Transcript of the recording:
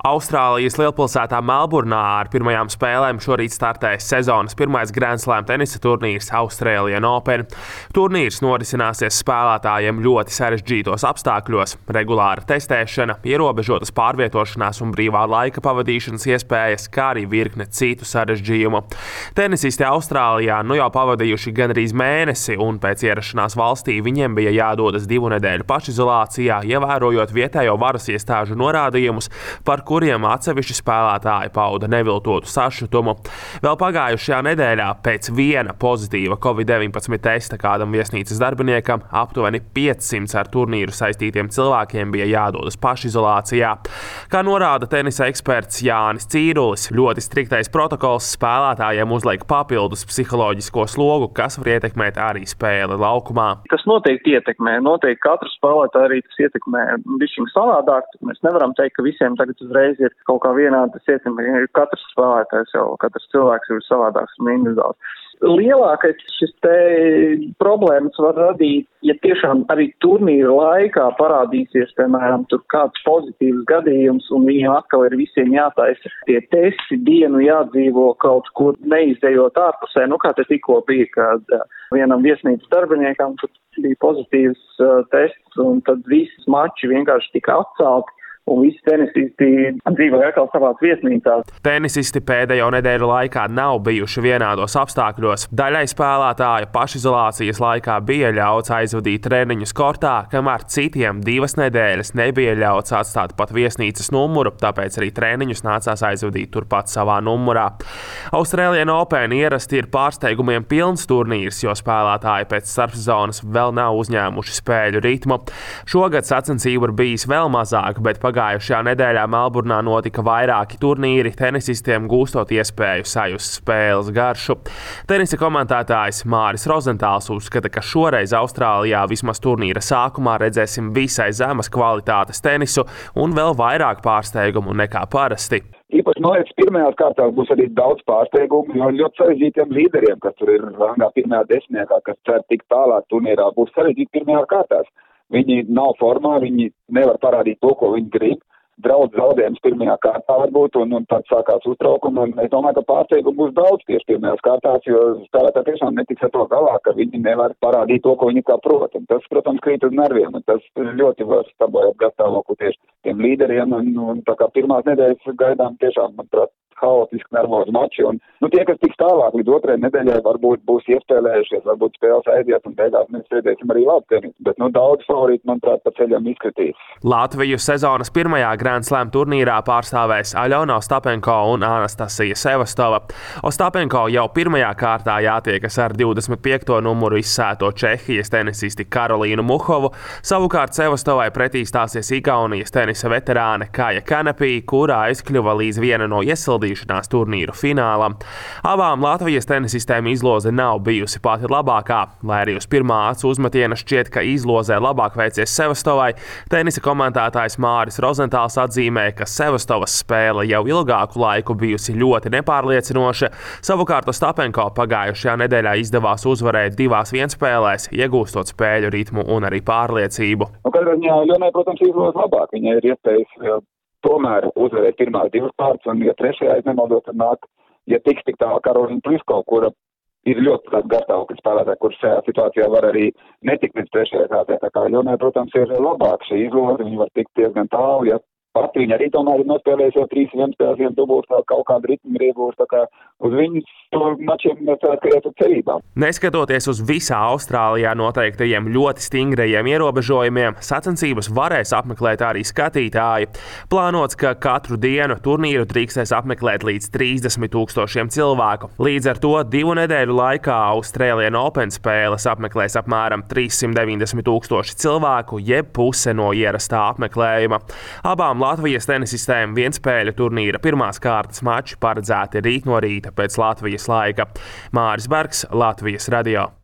Austrālijas lielpilsētā Melburnā ar pirmajām spēlēm šorīt startēs sezonas pirmais Grand Slam tenisa turnīrs Australian Open. Turnīrs norisināsies spēlētājiem ļoti sarežģītos apstākļos - regulāra testēšana, ierobežotas pārvietošanās un brīvā laika pavadīšanas iespējas, kā arī virkne citu sarežģījumu. Tenisisti Austrālijā nu jau pavadījuši gandrīz mēnesi, un pēc ierašanās valstī viņiem bija jādodas 2 nedēļu pašizolācijā, ievērojot vietējo varas iestāžu norādījumus, par kuriem atsevišķi spēlētāji pauda neviltotu sašutumu. Vēl pagājušajā nedēļā pēc viena pozitīva Covid-19 testa kādam viesnīcas darbiniekam aptuveni 500 ar turnīru saistītiem cilvēkiem bija jādodas pašizolācijā. Kā norāda tenisa eksperts Jānis Cīrulis, ļoti striktais protokols spēlētājiem uzliek papildus psiholoģisko slogu, kas var ietekmēt arī spēli laukumā. Tas noteikti ietekmē. Noteikti katru spēlētāju arī tas ietekmē bišķiņ savādāk. Mēs nevaram teikt, ka visiem tagad uzreiz ir kaut kā vienādi tas ietekmē. Katrs spēlētājs jau, katrs cilvēks ir savādāks un individuāls. Lielākais šis te problēmas var radīt, ja tiešām arī turnīra laikā parādīsies, piemēram, tur kāds pozitīvs gadījums un viņiem atkal ir visiem jātaisa tie testi, dienu jādzīvo kaut kur neizejot ārpusē. Nu, kā te tikko bija, kad vienam viesnīcas darbiniekam bija pozitīvs tests un tad visas mači vienkārši tika atcelti. Un visi tenisisti dzīvoja atkal savās viesnīcās. Tenisisti pēdējo nedēļu laikā nav bijuši vienādos apstākļos. Daļai spēlētāju pašizolācijas laikā bija ļauts aizvadīt treniņus kortā, kamēr citiem 2 nedēļas nebija ļauts atstāt pat viesnīcas numuru, tāpēc arī treniņus nācās aizvadīt turpat savā numurā. Australian Open ierasti ir pārsteigumiem pilns turnīrs, jo spēlētāji pēc starpsezonas vēl nav uzņēmuši spēļu ritmu. Šogad sacensību ir bijis vēl mazāk, bet pagājušajā nedēļā Melburnā notika vairāki turnīri, tenisistiem gūstot iespēju sajust spēles garšu. Tenisa komentētājs Māris Rozentāls uzskata, ka šoreiz Austrālijā vismaz turnīra sākumā redzēsim visai zemas kvalitātes tenisu un vēl vairāk pārsteigumu nekā parasti. Īpaši, man liekas, pirmajās kārtās būs arī daudz pārsteigumu, jo ļoti sarežģītiem līderiem, kas tur ir rangā pirmajā desmitniekā, kas cer tik tālāk turnīrā, būs sarežģīti pirmajās kārtās. Viņi nav formā, viņi nevar parādīt to, ko viņi grib. Draudz zaudējums pirmajā kārtā varbūt, un tad sākās uztraukumi, un es domāju, ka pārsteigumu būs daudz tieši pirmajās kārtās, jo spēlētāji tiešām netiks ar to galā, ka viņi nevar parādīt to, ko viņi kā prot. Un tas, protams, krīt uz nerviem, un tas ļoti var sabojāt gatavoku tieši tiem līderiem, un tā kā pirmās nedēļas gaidām tiešām, manuprāt, haotiski nervozi mači, un tie, kas tiks tālāk līdz 2. nedēļai, varbūt būs iespēlējušies, varbūt spēles aiziet, un beigās mēs redzēsim arī labu tenisu, bet daudz favorīti, manuprāt, pa ceļam izskatīs. Latviju sezonas pirmajā Grand Slam turnīrā pārstāvēs Aļona Ostapenko un Anastasija Sevastova. Ostapenko jau pirmajā kārtā jātiekas ar 25. numuru izsēto Čehijas tenisisti Karolīnu Muhovu, savukārt Sevastovai pretī stāsies Igaunijas tenisa veterāne Kaja Kanapī, kurā aizkļuva līdz viena no iesildīšanās turnīru finālam. Abām Latvijas tenisistēm izloze nav bijusi pati labākā, lai arī uz pirmā acu uzmetiena šķiet, ka izlozē labāk veicies Sevastovai. Tenisa komentētājs Māris Rozentāls atzīmē, ka Sevastovas spēle jau ilgāku laiku bijusi ļoti nepārliecinoša, savukārt Ostapenko pagājušajā nedēļā izdevās uzvarēt 2 vienspēlēs, iegūstot spēļu ritmu un arī pārliecību. Katrā ziņā Ļonai, protams, izloze labāk. Viņai ir iespējas tomēr uzvarēt pirmās 2 kārtas, un ja 3. es nemaldos, tad nāk, ja tiks tik tālāk Karolīna Pliskova, kura ir ļoti gatava spēlētāja, kurš šajā situācijā var arī netikt līdz 3. kārtai. Tā kā Ļonai, protams, ir labāk šī izloze, viņa var tikt diezgan tālu, ja pati viņa arī tomēr ir nospēlējusi jau 3 vienspēles, viens dubults, kaut kādu ritmu ir iegūst, tā kā uz viņas to mačiem skriet uz cerībām. Neskatoties uz visā Austrālijā noteiktajiem ļoti stingrajiem ierobežojumiem, sacensības varēs apmeklēt arī skatītāji. Plānots, ka katru dienu turnīru drīkstēs apmeklēt līdz 30,000 cilvēku. Līdz ar to 2 nedēļu laikā Australian Open spēles apmeklēs apmēram 390,000 cilvēku, jeb puse no ierastā apmeklējuma. Abām Latvijas tenisistēm vienspēļu turnīra pirmās kārtas mači paredzēti rīt no rīta pēc Latvijas laika. Māris Bergs, Latvijas radio.